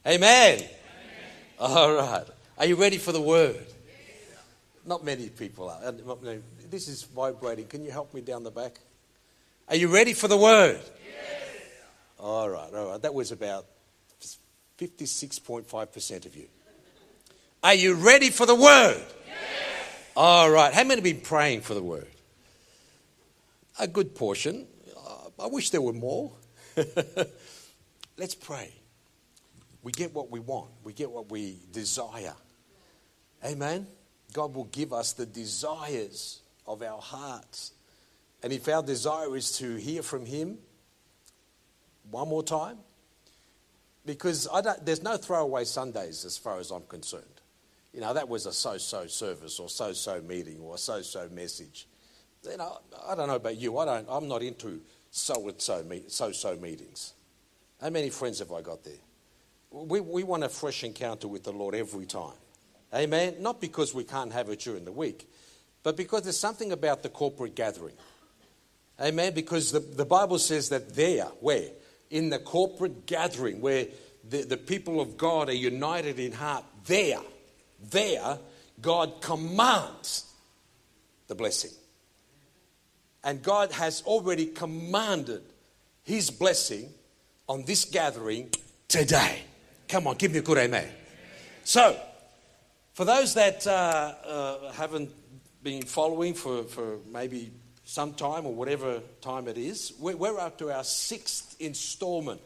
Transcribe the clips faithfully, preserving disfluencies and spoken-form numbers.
Amen. Amen. All right. Are you ready for the word? Yes. Not many people are. This is vibrating. Can you help me down the back? Are you ready for the word? Yes. All right. All right. That was about fifty-six point five percent of you. Are you ready for the word? Yes. All right. How many have been praying for the word? A good portion. Uh, I wish there were more. Let's pray. We get what we want. We get what we desire. Amen. God will give us the desires of our hearts. And if our desire is to hear from him one more time, because I don't, there's no throwaway Sundays as far as I'm concerned. You know, that was a so-so service or so-so meeting or a so-so message. You know, I don't know about you. I don't. I'm not into so-and-so meet, so-so meetings. How many friends have I got there? We we want a fresh encounter with the Lord every time. Amen? Not because we can't have it during the week, but because there's something about the corporate gathering. Amen? Because the, the Bible says that there, where? In the corporate gathering, where the, the people of God are united in heart, there, there, God commands the blessing. And God has already commanded his blessing on this gathering today. Come on, give me a good amen. So, for those that uh, uh, haven't been following for, for maybe some time or whatever time it is, we're, we're up to our sixth installment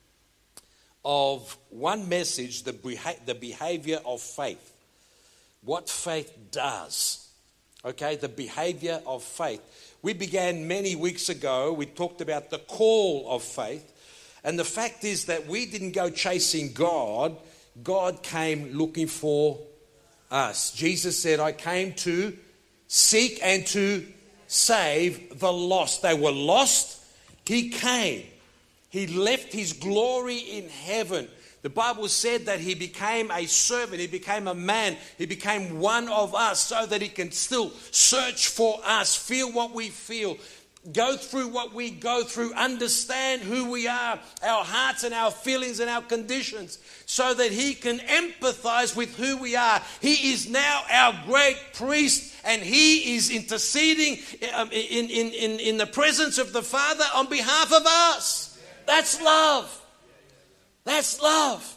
of one message, the, beha- the behavior of faith. What faith does. Okay, the behavior of faith. We began many weeks ago, we talked about the call of faith. And the fact is that we didn't go chasing God. God came looking for us. Jesus said, I came to seek and to save the lost. They were lost. He came. He left his glory in heaven. The Bible said that he became a servant. He became a man. He became one of us so that he can still search for us, feel what we feel, go through what we go through, understand who we are, our hearts and our feelings and our conditions, so that he can empathize with who we are. He is now our great priest, and he is interceding in, in, in, in the presence of the Father on behalf of us. That's love. That's love.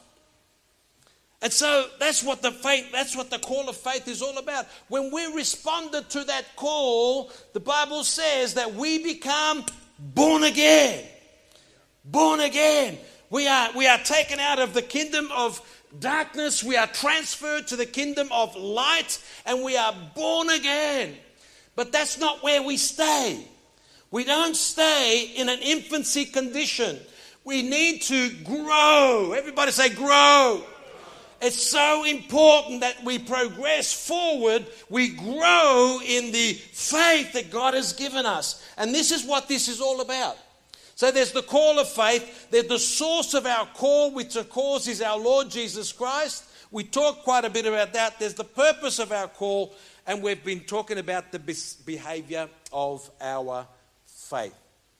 And so that's what the faith, that's what the call of faith is all about. When we responded to that call, the Bible says that we become born again. Born again. We are, we are taken out of the kingdom of darkness. We are transferred to the kingdom of light, and we are born again. But that's not where we stay. We don't stay in an infancy condition. We need to grow. Everybody say grow. It's so important that we progress forward. We grow in the faith that God has given us. And this is what this is all about. So there's the call of faith. There's the source of our call, which of course is our Lord Jesus Christ. We talked quite a bit about that. There's the purpose of our call. And we've been talking about the behavior of our faith.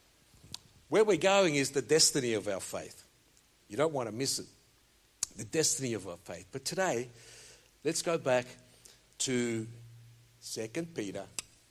Where we're going is the destiny of our faith. You don't want to miss it. The destiny of our faith. But today, let's go back to Second Peter.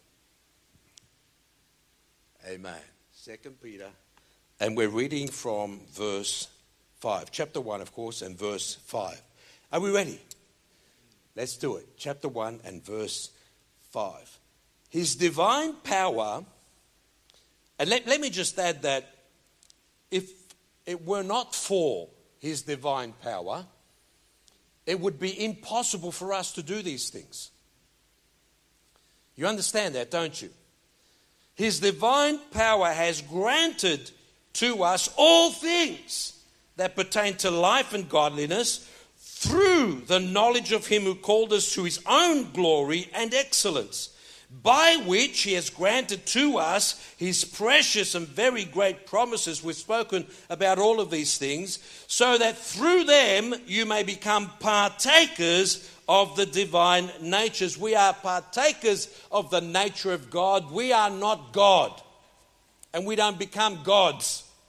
Amen. Second Peter. And we're reading from verse five. Chapter one, of course, and verse five. Are we ready? Let's do it. Chapter one and verse five. His divine power, and let, let me just add that if it were not for his divine power, it would be impossible for us to do these things. You understand that, don't you? His divine power has granted to us all things that pertain to life and godliness through the knowledge of him who called us to his own glory and excellence, by which he has granted to us his precious and very great promises. We've spoken about all of these things, so that through them you may become partakers of the divine natures. We are partakers of the nature of God. We are not God, and we don't become gods.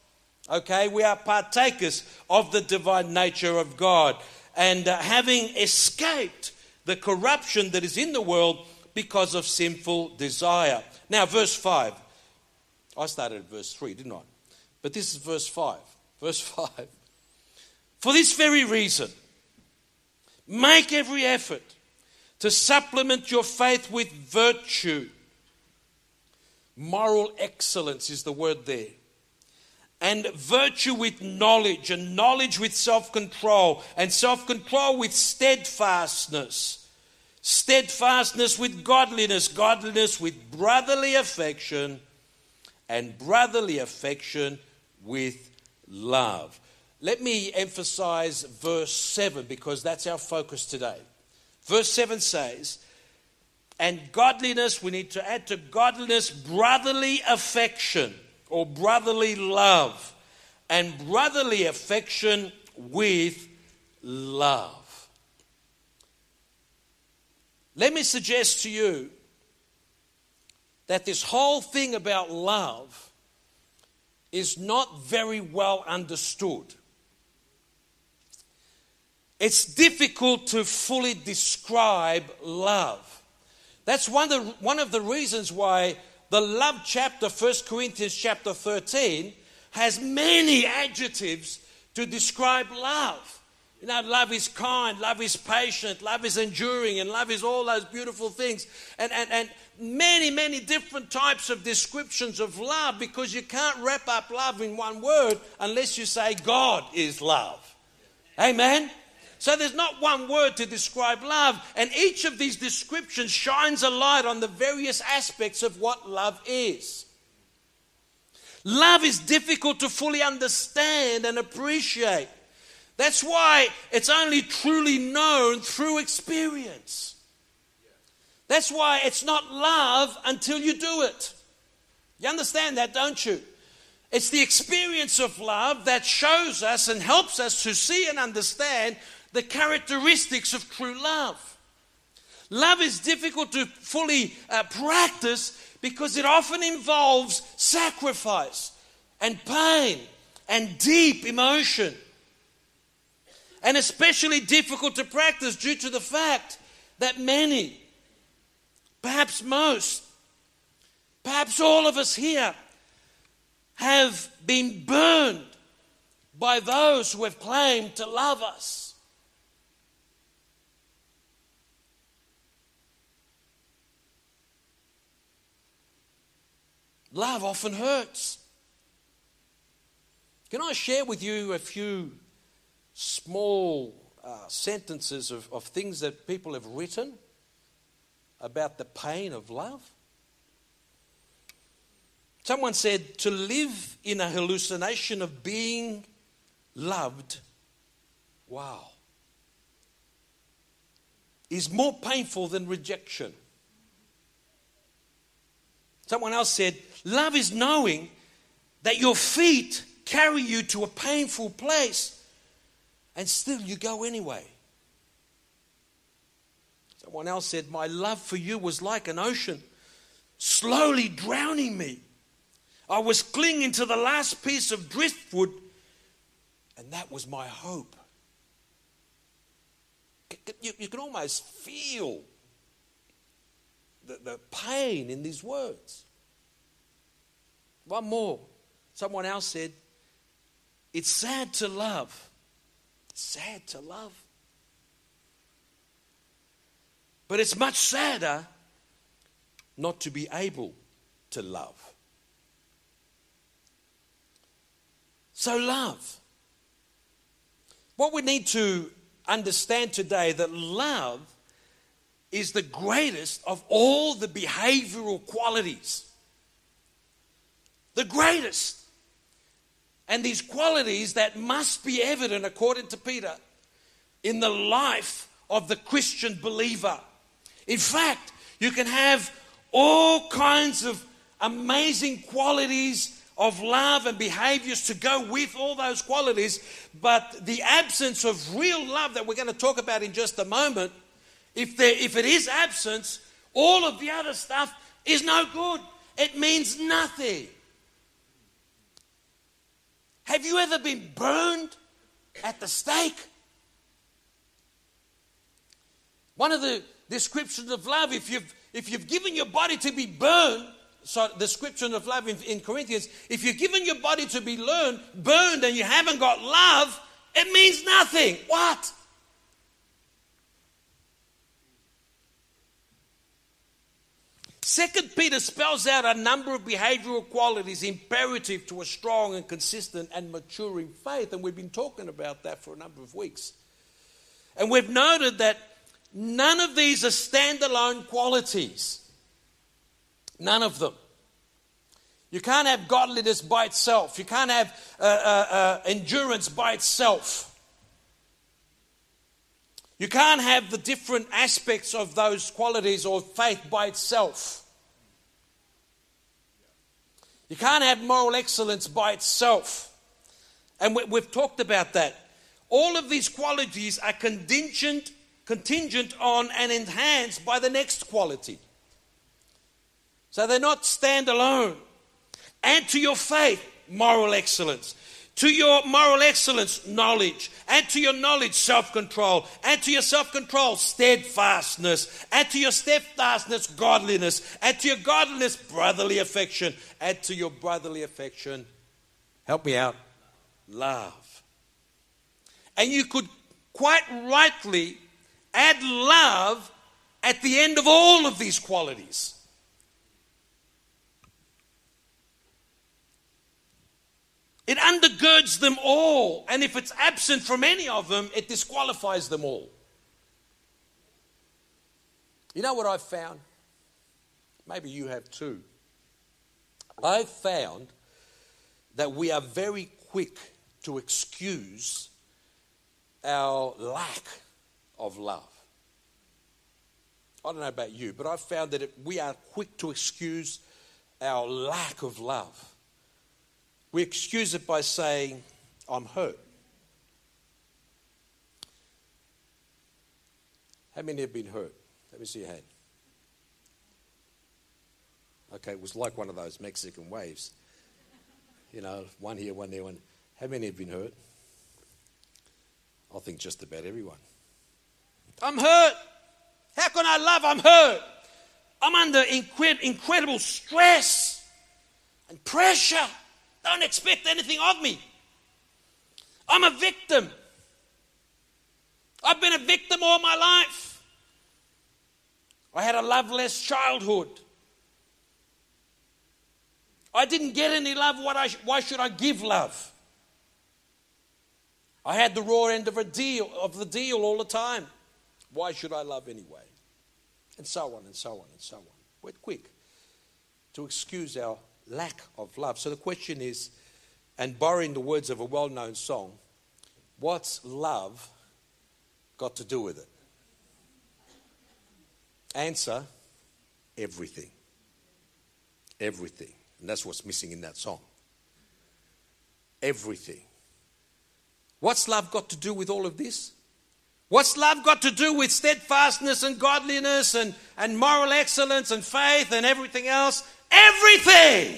Okay, we are partakers of the divine nature of God. And uh, having escaped the corruption that is in the world because of sinful desire. Now, verse five. I started at verse three, didn't I? But this is verse five. Verse five. For this very reason, make every effort to supplement your faith with virtue. Moral excellence is the word there. And virtue with knowledge, and knowledge with self-control, and self-control with steadfastness. Steadfastness with godliness, godliness with brotherly affection, and brotherly affection with love. Let me emphasize verse seven because that's our focus today. Verse seven says, and godliness, we need to add to godliness brotherly affection or brotherly love, and brotherly affection with love. Let me suggest to you that this whole thing about love is not very well understood. It's difficult to fully describe love. That's one of the, one of the reasons why the love chapter, First Corinthians chapter thirteen, has many adjectives to describe love. You know, love is kind, love is patient, love is enduring, and love is all those beautiful things. And, and, and many, many different types of descriptions of love, because you can't wrap up love in one word unless you say God is love. Amen? So there's not one word to describe love, and each of these descriptions shines a light on the various aspects of what love is. Love is difficult to fully understand and appreciate. That's why it's only truly known through experience. That's why it's not love until you do it. You understand that, don't you? It's the experience of love that shows us and helps us to see and understand the characteristics of true love. Love is difficult to fully uh, practice because it often involves sacrifice and pain and deep emotion. And especially difficult to practice due to the fact that many, perhaps most, perhaps all of us here have been burned by those who have claimed to love us. Love often hurts. Can I share with you a few small uh, sentences of, of things that people have written about the pain of love? Someone said, to live in a hallucination of being loved, wow, is more painful than rejection. Someone else said, love is knowing that your feet carry you to a painful place and still you go anyway. Someone else said, my love for you was like an ocean, slowly drowning me. I was clinging to the last piece of driftwood, and that was my hope. You, you can almost feel the, the pain in these words. One more. Someone else said, it's sad to love. It's sad to love. But it's much sadder not to be able to love. So love. What we need to understand today, that love is the greatest of all the behavioral qualities. The greatest. And these qualities that must be evident, according to Peter, in the life of the Christian believer. In fact, you can have all kinds of amazing qualities of love and behaviors to go with all those qualities, but the absence of real love that we're going to talk about in just a moment, if there, if it is absence, all of the other stuff is no good. It means nothing. Have you ever been burned at the stake? One of the descriptions of love, if you've, if you've given your body to be burned, so the description of love in, in Corinthians, if you've given your body to be learned, burned and you haven't got love, it means nothing. What? Second Peter spells out a number of behavioral qualities imperative to a strong and consistent and maturing faith. And we've been talking about that for a number of weeks. And we've noted that none of these are standalone qualities. None of them. You can't have godliness by itself. You can't have uh, uh, uh, endurance by itself. You can't have the different aspects of those qualities or faith by itself. You can't have moral excellence by itself. And we, we've talked about that. All of these qualities are contingent, contingent on and enhanced by the next quality. So they're not standalone. Add to your faith, moral excellence. To your moral excellence, knowledge. Add to your knowledge, self-control. Add to your self-control, steadfastness. Add to your steadfastness, godliness. Add to your godliness, brotherly affection. Add to your brotherly affection, help me out, love. And you could quite rightly add love at the end of all of these qualities. It undergirds them all. And if it's absent from any of them, it disqualifies them all. You know what I've found? Maybe you have too. I've found that we are very quick to excuse our lack of love. I don't know about you, but I've found that it, we are quick to excuse our lack of love. We excuse it by saying, I'm hurt. How many have been hurt? Let me see your hand. Okay, it was like one of those Mexican waves. You know, one here, one there, one. How many have been hurt? I think just about everyone. I'm hurt. How can I love? I'm hurt. I'm under incred- incredible stress and pressure. Don't expect anything of me. I'm a victim. I've been a victim all my life. I had a loveless childhood. I didn't get any love. What I, why should I give love? I had the raw end of a deal of the deal all the time. Why should I love anyway? And so on and so on and so on. We're quick to excuse our lack of love. So the question is, and borrowing the words of a well-known song, what's love got to do with it? Answer, everything. Everything. And that's what's missing in that song. Everything. What's love got to do with all of this? What's love got to do with steadfastness and godliness and, and moral excellence and faith and everything else? Everything.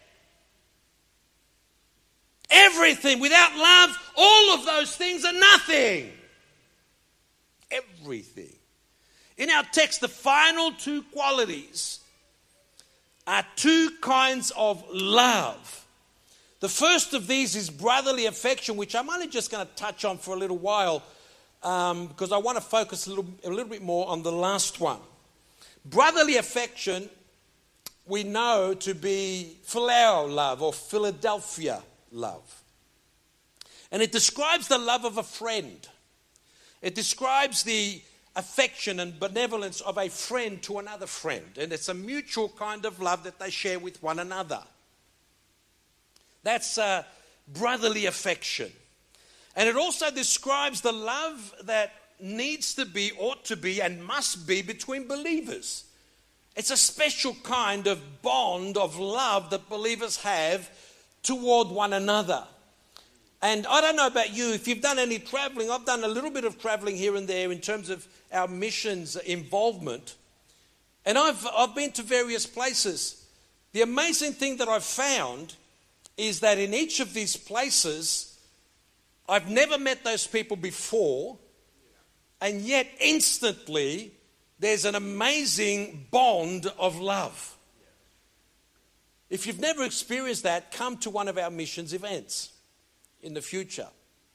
Everything. Without love, all of those things are nothing. Everything. In our text, the final two qualities are two kinds of love. The first of these is brotherly affection, which I'm only just going to touch on for a little while um, because I want to focus a little, a little bit more on the last one. Brotherly affection we know to be phileo love or Philadelphia love. And it describes the love of a friend. It describes the affection and benevolence of a friend to another friend. And it's a mutual kind of love that they share with one another. That's uh, brotherly affection. And it also describes the love that needs to be, ought to be, and must be between believers. It's a special kind of bond of love that believers have toward one another. And I don't know about you, if you've done any traveling, I've done a little bit of traveling here and there in terms of our missions involvement. And I've, I've been to various places. The amazing thing that I've found is that in each of these places, I've never met those people before, and yet instantly there's an amazing bond of love. If you've never experienced that, come to one of our missions events in the future.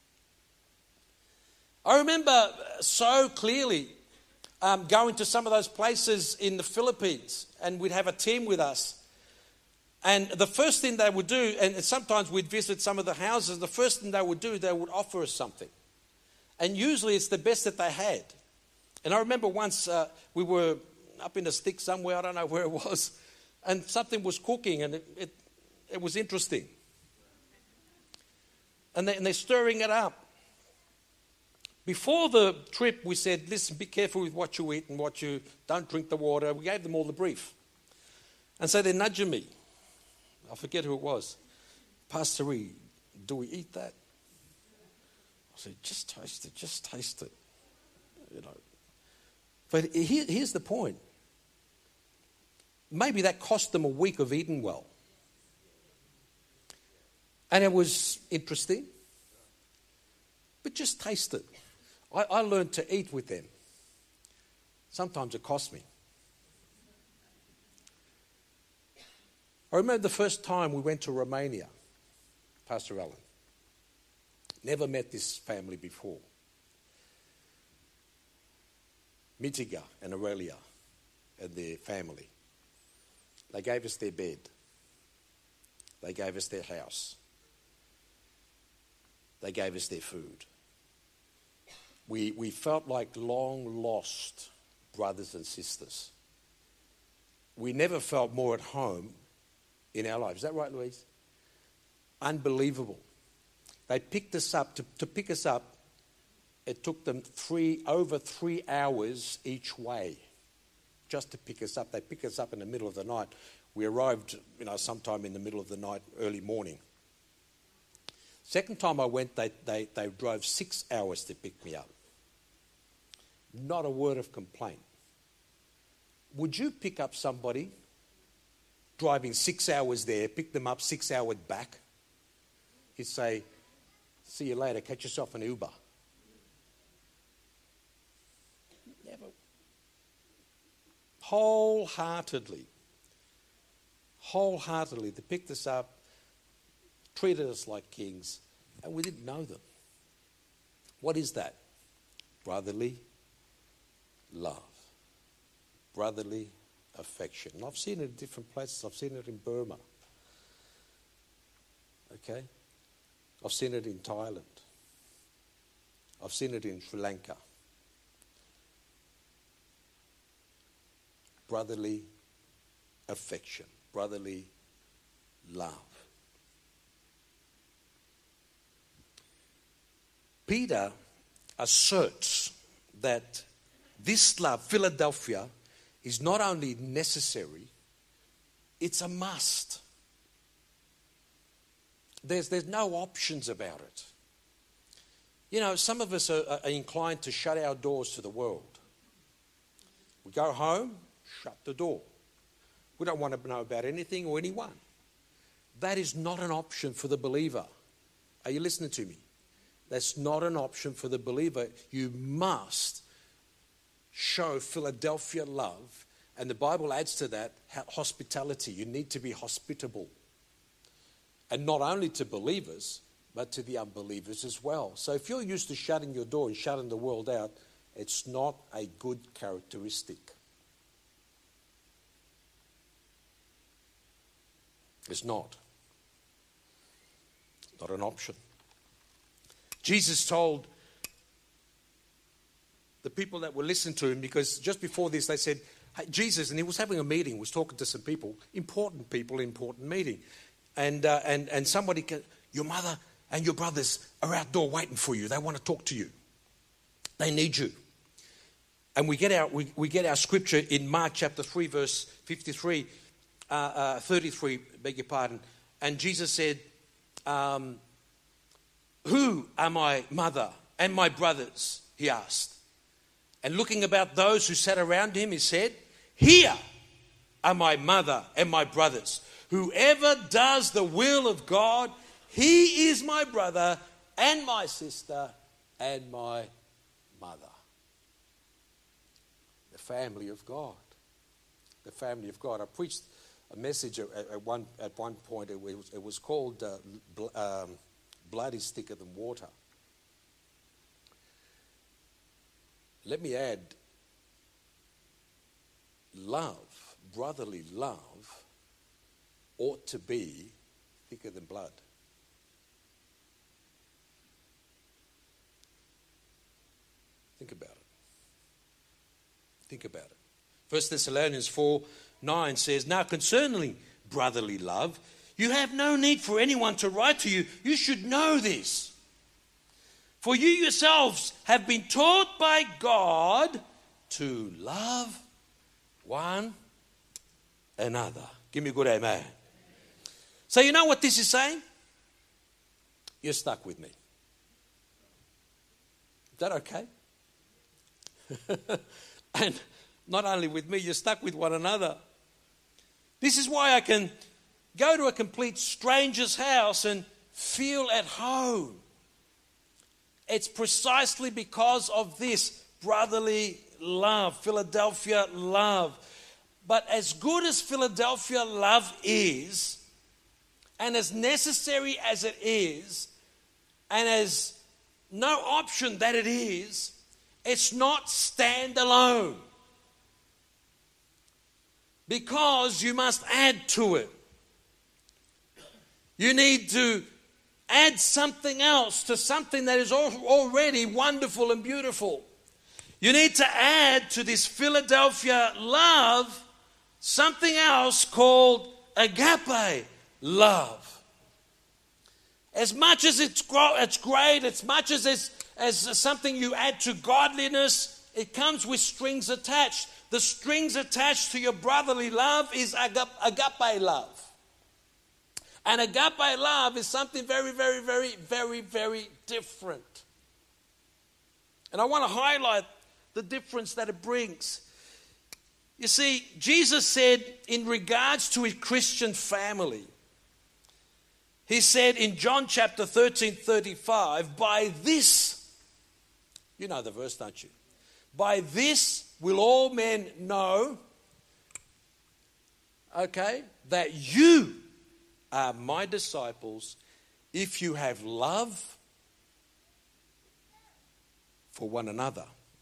I remember so clearly um, going to some of those places in the Philippines, and we'd have a team with us. And the first thing they would do, and sometimes we'd visit some of the houses, the first thing they would do, they would offer us something. And usually it's the best that they had. And I remember once uh, we were up in a stick somewhere, I don't know where it was, and something was cooking, and it, it, it was interesting. And, they, and they're stirring it up. Before the trip, we said, listen, be careful with what you eat and what you don't drink the water. We gave them all the brief. And so they're nudging me. I forget who it was. Pastor E, do we eat that? I said, just taste it, just taste it. You know. But here, here's the point. Maybe that cost them a week of eating well. And it was interesting. But just taste it. I, I learned to eat with them. Sometimes it cost me. I remember the first time we went to Romania, Pastor Alan. Never met this family before. Mitiga and Aurelia and their family. They gave us their bed. They gave us their house. They gave us their food. We, we felt like long lost brothers and sisters. We never felt more at home in our lives. Is that right, Louise? Unbelievable. They picked us up. To, to pick us up, it took them three over three hours each way just to pick us up. They picked us up in the middle of the night. We arrived, you know, sometime in the middle of the night, early morning. Second time I went, they, they, they drove six hours to pick me up. Not a word of complaint. Would you pick up somebody driving six hours there, pick them up six hours back? He'd say, see you later, catch yourself an Uber. Never. Wholeheartedly, wholeheartedly, they picked us up, treated us like kings, and we didn't know them. What is that? Brotherly love. Brotherly affection. And I've seen it in different places. I've seen it in Burma. Okay? I've seen it in Thailand. I've seen it in Sri Lanka. Brotherly affection. Brotherly love. Peter asserts that this love, Philadelphia, is not only necessary, it's a must. There's, there's no options about it. You know, some of us are, are inclined to shut our doors to the world. We go home, shut the door. We don't want to know about anything or anyone. That is not an option for the believer. Are you listening to me? That's not an option for the believer. You must show Philadelphia love. And the Bible adds to that hospitality. You need to be hospitable. And not only to believers, but to the unbelievers as well. So if you're used to shutting your door and shutting the world out, it's not a good characteristic. It's not. It's not an option. Jesus told the people that were listening to him, because just before this they said, hey, Jesus, and he was having a meeting, he was talking to some people, important people, important meeting. And, uh, and, and somebody, can, your mother and your brothers are outdoor waiting for you. They want to talk to you. They need you. And we get our, we, we get our scripture in Mark chapter three, verse fifty-three, uh, uh, thirty-three, beg your pardon. And Jesus said, um, who are my mother and my brothers? He asked. And looking about those who sat around him, he said, here are my mother and my brothers. Whoever does the will of God, he is my brother and my sister and my mother. The family of God. The family of God. I preached a message at, at, one, at one point. It was, it was called uh, bl- um, Blood is Thicker Than Water. Let me add, love, brotherly love, ought to be thicker than blood. Think about it. Think about it. First Thessalonians four nine says, now concerning brotherly love, you have no need for anyone to write to you. You should know this. For you yourselves have been taught by God to love one another. Give me a good amen. So you know what this is saying? You're stuck with me. Is that okay? And not only with me, you're stuck with one another. This is why I can go to a complete stranger's house and feel at home. It's precisely because of this brotherly love, Philadelphia love. But as good as Philadelphia love is, and as necessary as it is, and as no option that it is, it's not standalone. Because you must add to it. You need to add something else to something that is already wonderful and beautiful. You need to add to this Philadelphia love something else called agape love. As much as it's, it's great, as much as it's as something you add to godliness, it comes with strings attached. The strings attached to your brotherly love is agape love. And agape love is something very, very, very, very, very different. And I want to highlight the difference that it brings. You see, Jesus said in regards to his Christian family, he said in John chapter thirteen, thirty-five, by this, you know the verse, don't you? By this will all men know, okay, that you are my disciples if you have love for one another.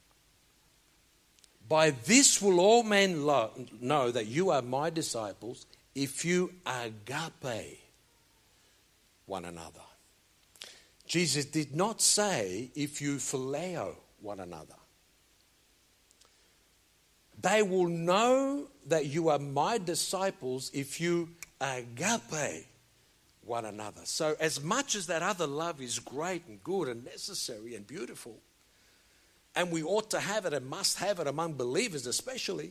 By this will all men lo- know that you are my disciples if you agape one another. Jesus did not say if you phileo one another. They will know that you are my disciples if you agape one another. So as much as that other love is great and good and necessary and beautiful, and we ought to have it and must have it among believers especially,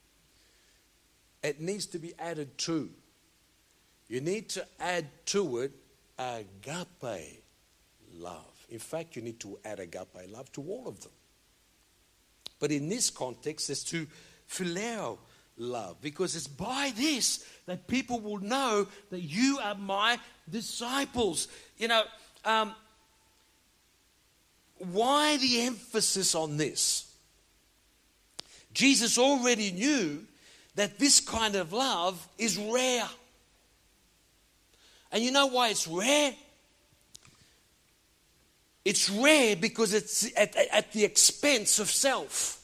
it needs to be added to. You need to add to it agape love. In fact, you need to add agape love to all of them. But in this context, there's to phileo love, because it's by this that people will know that you are my disciples. You know, um, why the emphasis on this? Jesus already knew that this kind of love is rare. And you know why it's rare? It's rare because it's at, at the expense of self.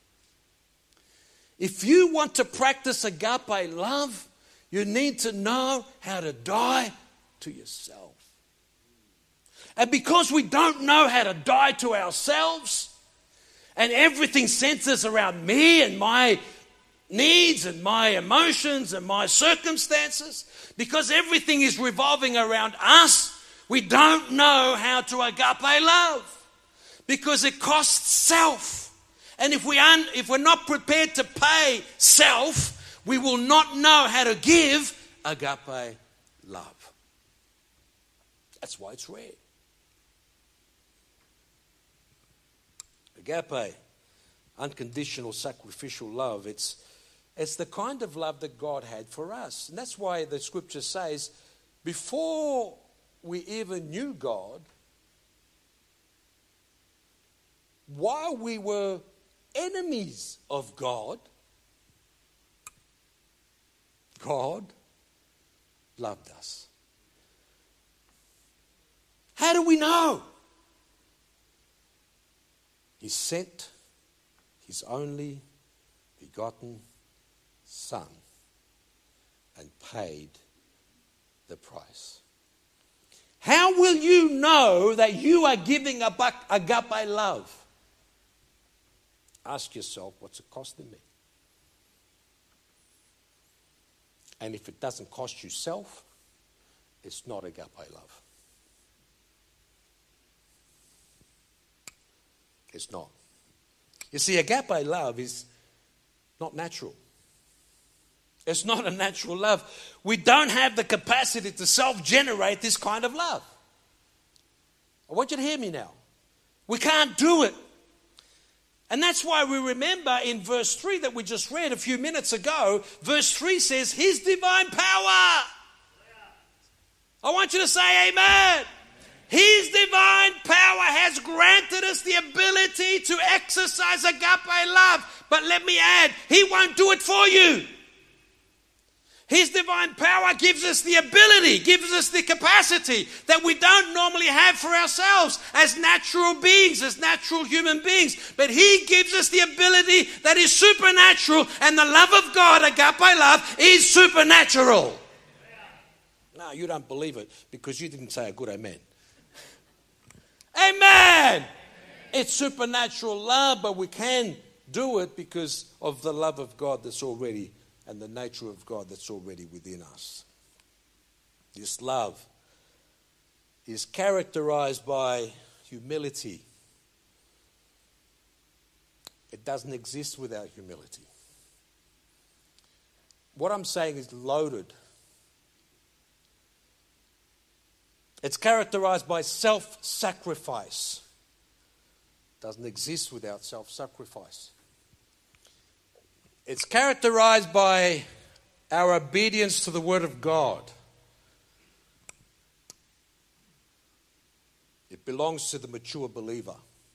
If you want to practice agape love, you need to know how to die to yourself. And because we don't know how to die to ourselves, and everything centers around me and my needs and my emotions and my circumstances, because everything is revolving around us, we don't know how to agape love, because it costs self. And if we un, if we're not prepared to pay self, we will not know how to give agape love. That's why it's rare. Agape, unconditional sacrificial love, it's It's the kind of love that God had for us. And that's why the scripture says, before we even knew God, while we were enemies of God, God loved us. How do we know? He sent his only begotten Son and paid the price. How will you know that you are giving agape love? Ask yourself, what's it costing me? And if it doesn't cost you self, it's not agape love. It's not. You see, agape love is not natural. It's not a natural love. We don't have the capacity to self-generate this kind of love. I want you to hear me now. We can't do it. And that's why we remember in verse three that we just read a few minutes ago, verse three says, his divine power. I want you to say amen. His divine power has granted us the ability to exercise agape love. But let me add, he won't do it for you. His divine power gives us the ability, gives us the capacity that we don't normally have for ourselves as natural beings, as natural human beings. But he gives us the ability that is supernatural, and the love of God, agape love, is supernatural. No, you don't believe it because you didn't say a good amen. Amen. Amen. It's supernatural love, but we can do it because of the love of God that's already and the nature of God that's already within us. This love is characterized by humility. It doesn't exist without humility. What I'm saying is loaded. It's characterized by self-sacrifice. It doesn't exist without self-sacrifice. It's characterized by our obedience to the Word of God. It belongs to the mature believer.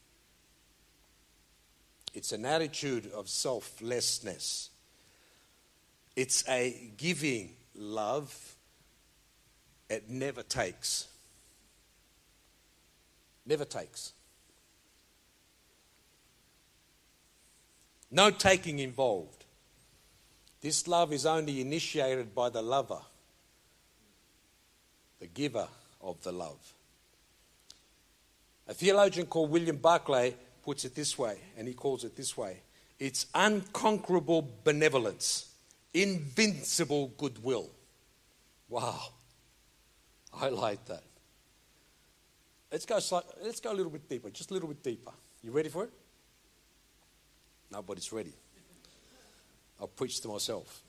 It's an attitude of selflessness. It's a giving love. It never takes. Never takes. No taking involved. This love is only initiated by the lover, the giver of the love. A theologian called William Barclay puts it this way, and he calls it this way. It's unconquerable benevolence, invincible goodwill. Wow. I like that. Let's go, let's go a little bit deeper, just a little bit deeper. You ready for it? Nobody's ready. I'll preach to myself.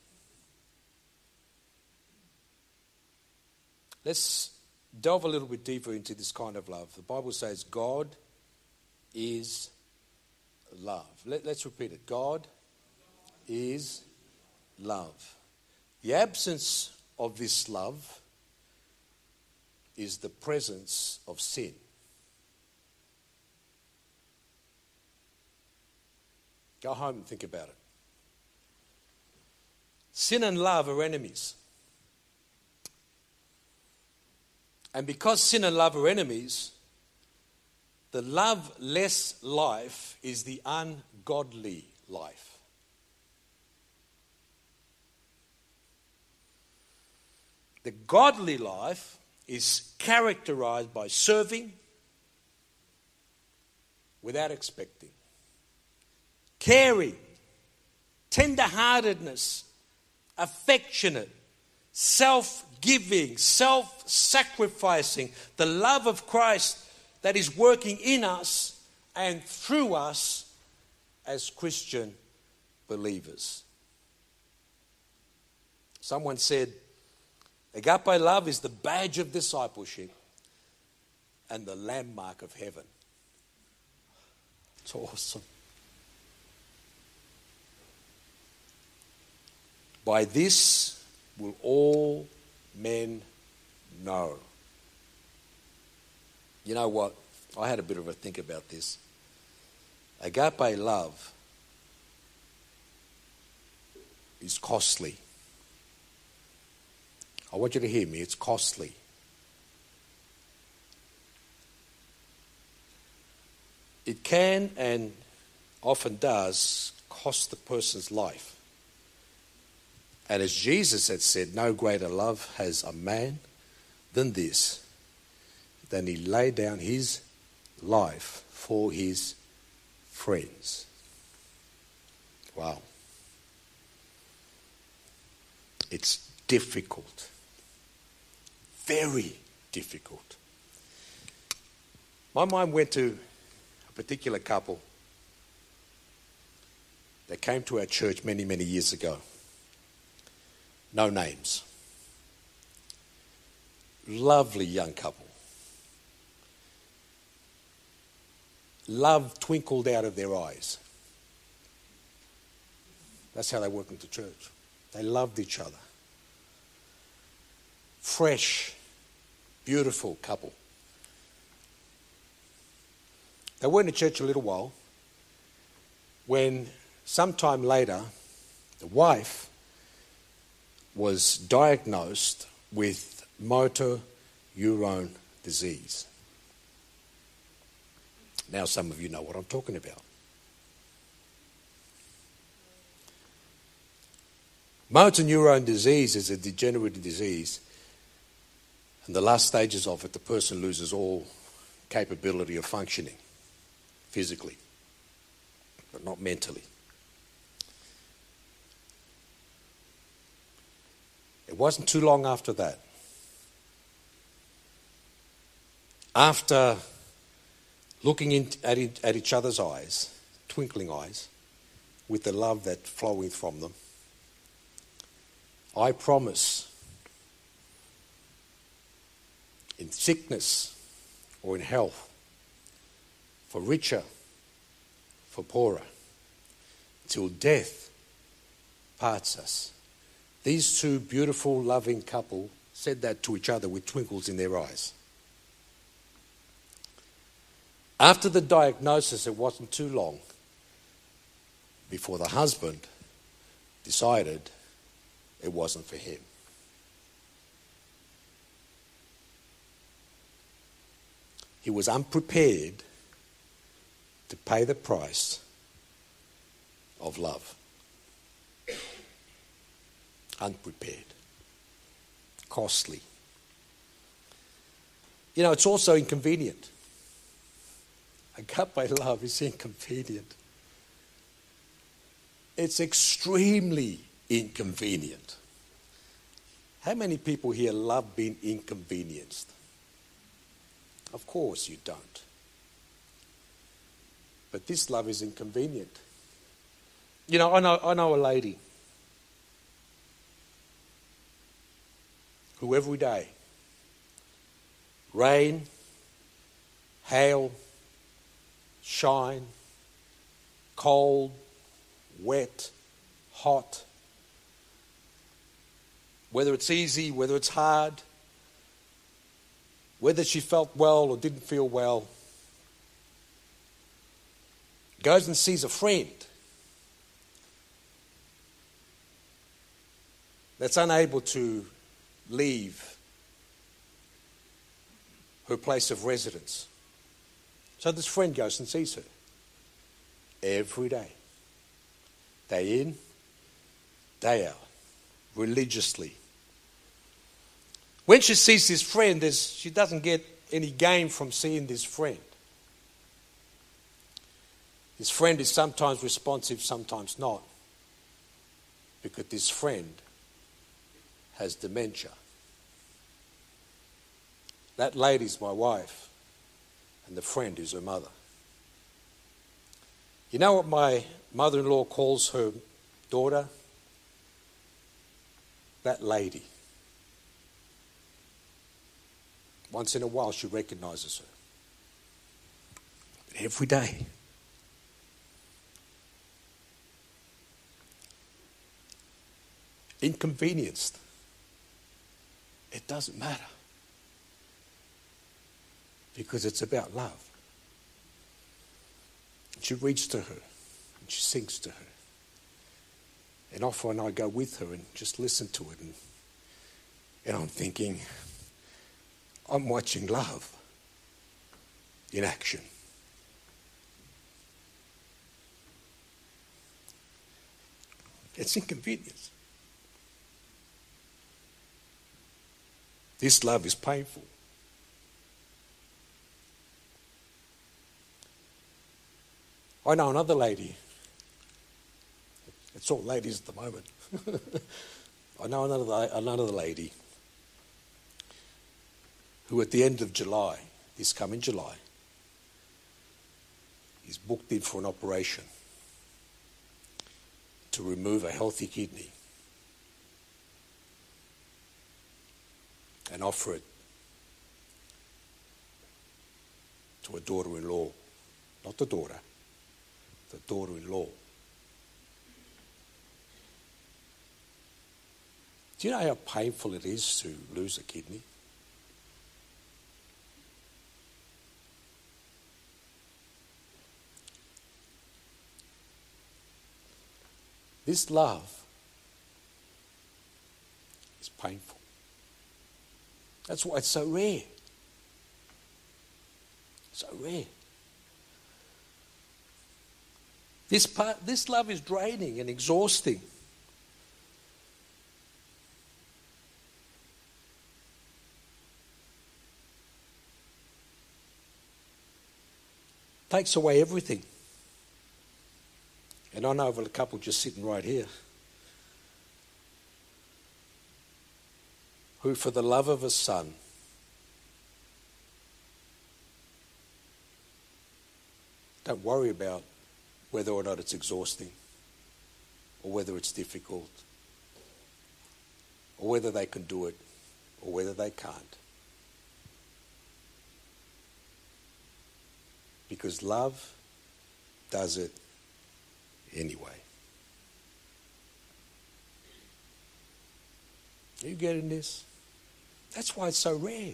Let's delve a little bit deeper into this kind of love. The Bible says God is love. Let, let's repeat it. God is love. The absence of this love is the presence of sin. Go home and think about it. Sin and love are enemies. And because sin and love are enemies, the loveless life is the ungodly life. The godly life is characterized by serving without expecting, caring, tender-heartedness, affectionate, self-giving, self-sacrificing, the love of Christ that is working in us and through us as Christian believers. Someone said, agape love is the badge of discipleship and the landmark of heaven. It's awesome. By this will all men know. You know what? I had a bit of a think about this. Agape love is costly. I want you to hear me. It's costly. It can and often does cost the person's life. And as Jesus had said, no greater love has a man than this, than he laid down his life for his friends. Wow. It's difficult. Very difficult. My mind went to a particular couple that came to our church many, many years ago. No names. Lovely young couple. Love twinkled out of their eyes. That's how they worked into church. They loved each other. Fresh, beautiful couple. They were in the church a little while when sometime later the wife was diagnosed with motor neurone disease. Now some of you know what I'm talking about. Motor neurone disease is a degenerative disease, and the last stages of it, the person loses all capability of functioning physically, but not mentally. It wasn't too long after that. After looking in, at, it, at each other's eyes, twinkling eyes, with the love that flowing from them, I promise, in sickness or in health, for richer, for poorer, till death parts us. These two beautiful, loving couple said that to each other with twinkles in their eyes. After the diagnosis, it wasn't too long before the husband decided it wasn't for him. He was unprepared to pay the price of love. Unprepared. Costly. You know, it's also inconvenient. Agape love is inconvenient. It's extremely inconvenient. How many people here love being inconvenienced? Of course you don't. But this love is inconvenient. You know, I know, I know a lady who every day, rain, hail, shine, cold, wet, hot, whether it's easy, whether it's hard, whether she felt well or didn't feel well, goes and sees a friend that's unable to leave her place of residence. So this friend goes and sees her every day, day in, day out, religiously. When she sees this friend, there's, she doesn't get any gain from seeing this friend. This friend is sometimes responsive, sometimes not, because this friend has dementia. That lady's my wife, and the friend is her mother. You know what my mother-in-law calls her daughter? That lady. Once in a while she recognizes her. But every day. inconvenienced. It doesn't matter. Because it's about love. And she reads to her and she sings to her. And often I go with her and just listen to it. And, and I'm thinking, I'm watching love in action. It's inconvenience. This love is painful. I know another lady. It's all ladies at the moment. I know another another lady who at the end of July, this coming July, is booked in for an operation to remove a healthy kidney and offer it to a daughter-in-law. Not the daughter, the daughter-in-law. Do you know how painful it is to lose a kidney? This love is painful. That's why it's so rare. So rare. This part, this love is draining and exhausting. Takes away everything. And I know of a couple just sitting right here who, for the love of a son, don't worry about whether or not it's exhausting, or whether it's difficult, or whether they can do it, or whether they can't. Because love does it anyway. Are you getting this? That's why it's so rare.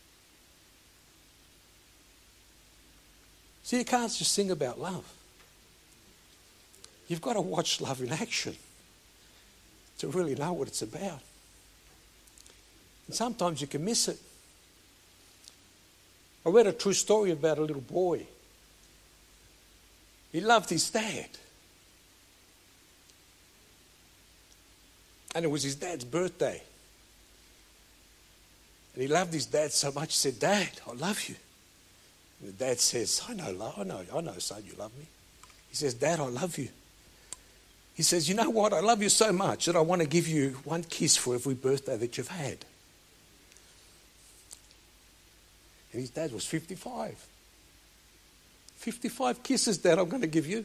See, you can't just sing about love. You've got to watch love in action to really know what it's about. And sometimes you can miss it. I read a true story about a little boy. He loved his dad. And it was his dad's birthday. And he loved his dad so much, he said, "Dad, I love you." And the dad says, I know, love, I know, I know, son, you love me. He says, "Dad, I love you." He says, "You know what? I love you so much that I want to give you one kiss for every birthday that you've had." And his dad was fifty-five. fifty-five kisses, Dad, I'm going to give you.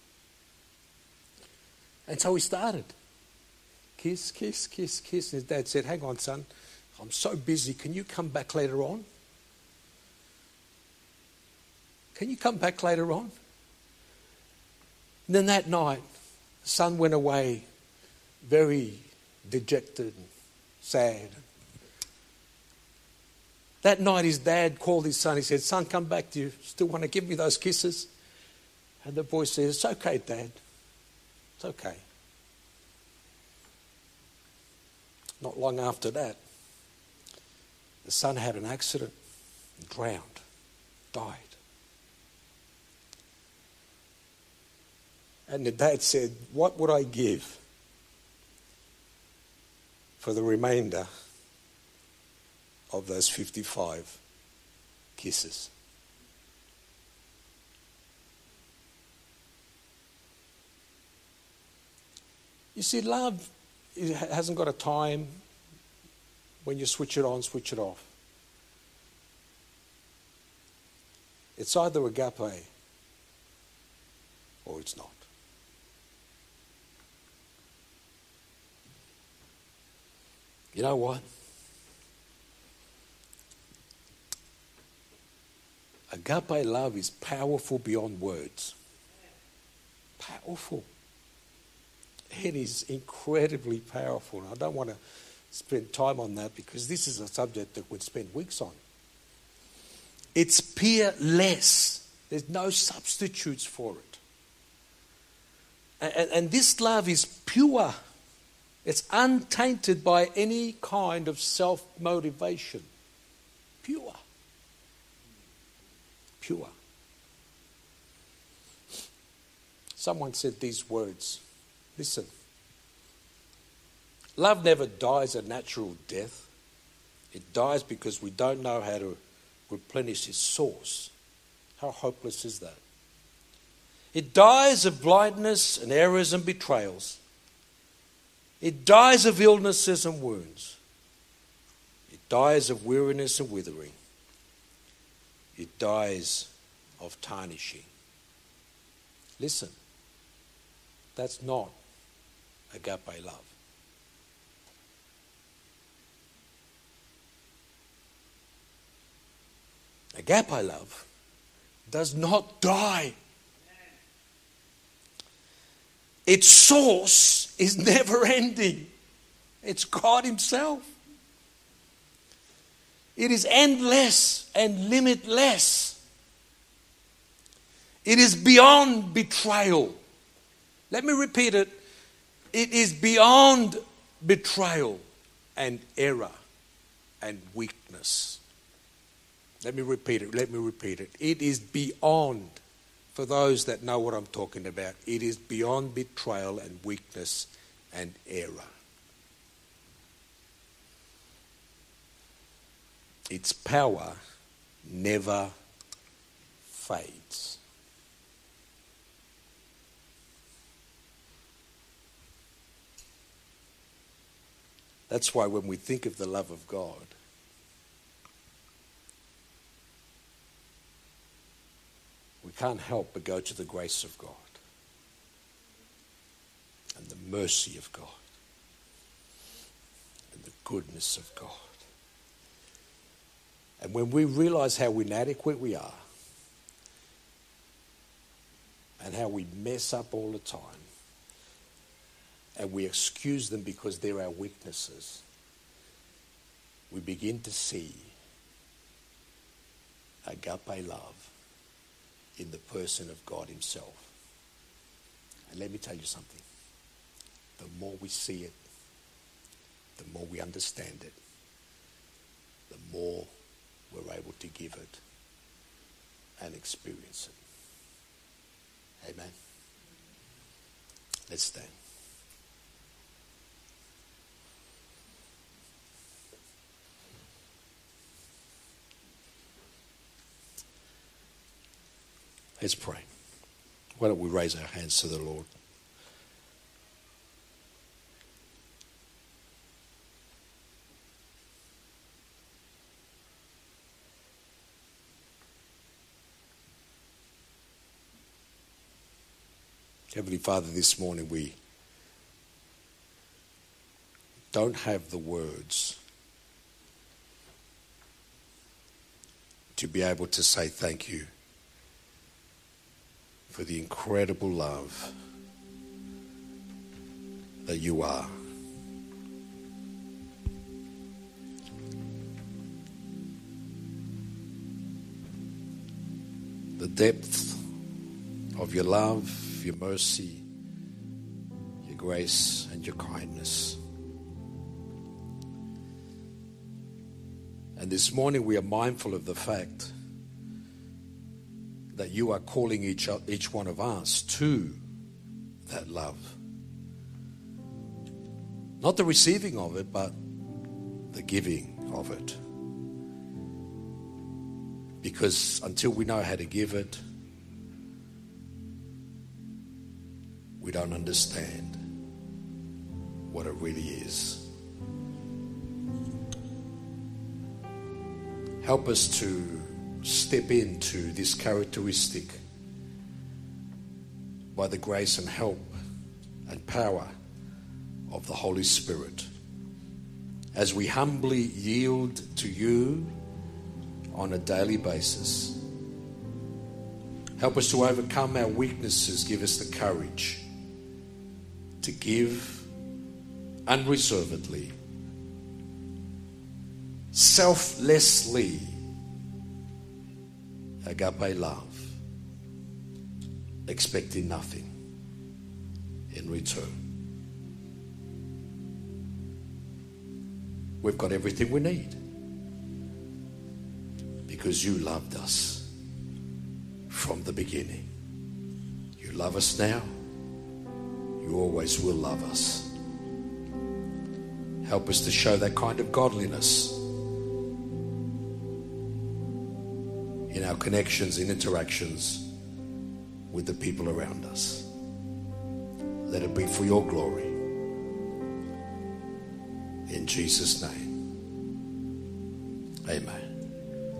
And so he started. Kiss, kiss, kiss, kiss. And his dad said, "Hang on, son. I'm so busy. Can you come back later on? Can you come back later on?" And then that night, the son went away very dejected and sad. That night his dad called his son. He said, "Son, come back. Do you still want to give me those kisses?" And the boy says, "It's okay, Dad. It's okay." Not long after that, the son had an accident and drowned, died. And the dad said, "What would I give for the remainder of those fifty-five kisses?" You see, love it hasn't got a time when you switch it on, switch it off. It's either agape or it's not. You know what? Agape love is powerful beyond words. Powerful. It is incredibly powerful. And I don't want to spend time on that because this is a subject that we'd spend weeks on. It's peerless. There's no substitutes for it. And, and this love is pure. It's untainted by any kind of self-motivation. Pure. Pure. Someone said these words. Listen. Love never dies a natural death. It dies because we don't know how to replenish its source. How hopeless is that? It dies of blindness and errors and betrayals. It dies of illnesses and wounds. It dies of weariness and withering. It dies of tarnishing. Listen, that's not agape love. Agape love does not die. Its source is never ending. It's God Himself. It is endless and limitless. It is beyond betrayal. Let me repeat it. It is beyond betrayal and error and weakness. Let me repeat it. Let me repeat it. It is beyond, for those that know what I'm talking about, it is beyond betrayal and weakness and error. Its power never fades. That's why when we think of the love of God, we can't help but go to the grace of God and the mercy of God and the goodness of God. And when we realize how inadequate we are and how we mess up all the time and we excuse them because they're our weaknesses, we begin to see agape love in the person of God Himself. And let me tell you something. The more we see it, the more we understand it, the more we're able to give it and experience it. Amen. Let's stand. Let's pray. Why don't we raise our hands to the Lord? Heavenly Father, this morning we don't have the words to be able to say thank you for the incredible love that you are. The depth of your love, your mercy, your grace, and your kindness. And this morning we are mindful of the fact that you are calling each, each one of us to that love. Not the receiving of it, but the giving of it. Because until we know how to give it, we don't understand what it really is. Help us to step into this characteristic by the grace and help and power of the Holy Spirit as we humbly yield to you on a daily basis. Help us to overcome our weaknesses. Give us the courage to give unreservedly, selflessly, agape love, expecting nothing in return. We've got everything we need because you loved us from the beginning. You love us now. You always will love us. Help us to show that kind of godliness in our connections and interactions with the people around us. Let it be for your glory. In Jesus' name, amen.